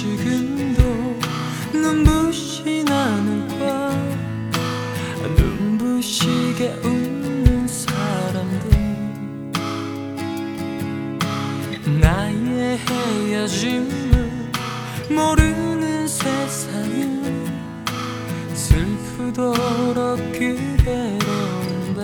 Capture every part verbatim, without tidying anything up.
지금도 눈부신 하늘과 눈부시게 웃는 사람들, 나의 헤어짐을 모르는 세상은 슬프도록 그대로인데,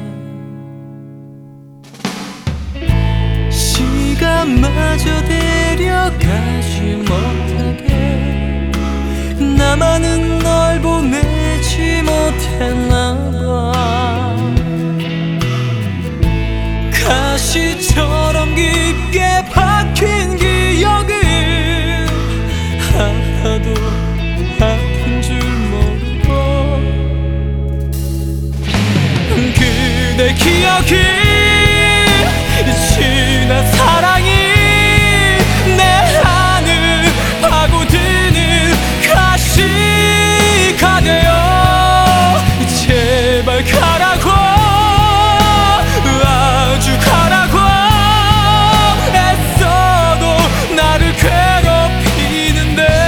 시간마저 데려가지 못하게 나만은 널 보내지 못했나봐. 가시처럼 깊게 박힌 기억은 하나도 아픈 줄 모르고, 그대 기억이 지난 사랑이 내 안을 파고드는 가시가 되어 제발 가라고, 아주 가라고 애써도 나를 괴롭히는데.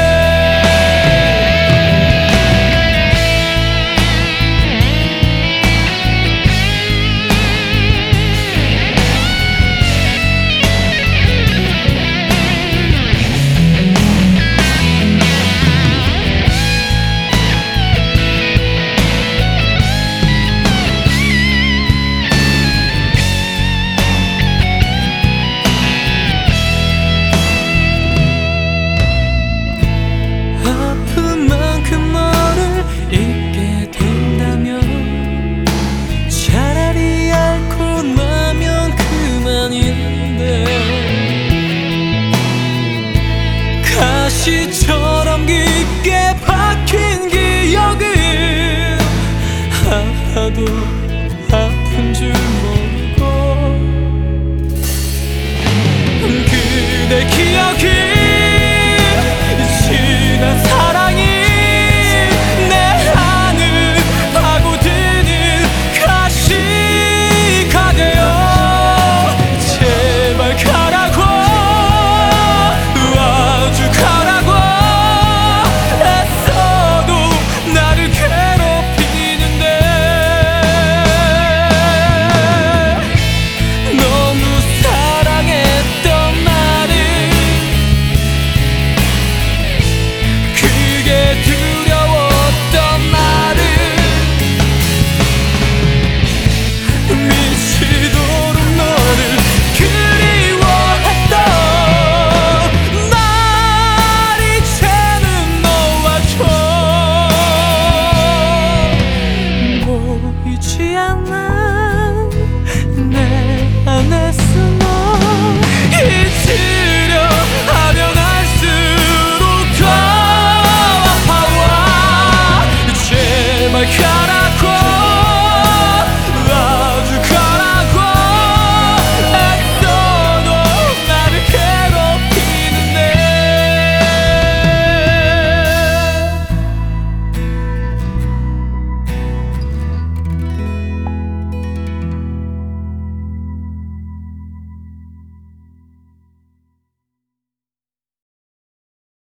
잊게 된다면 차라리 앓고 나면 그만인데, 가시처럼 깊게 박힌 기억은 하나도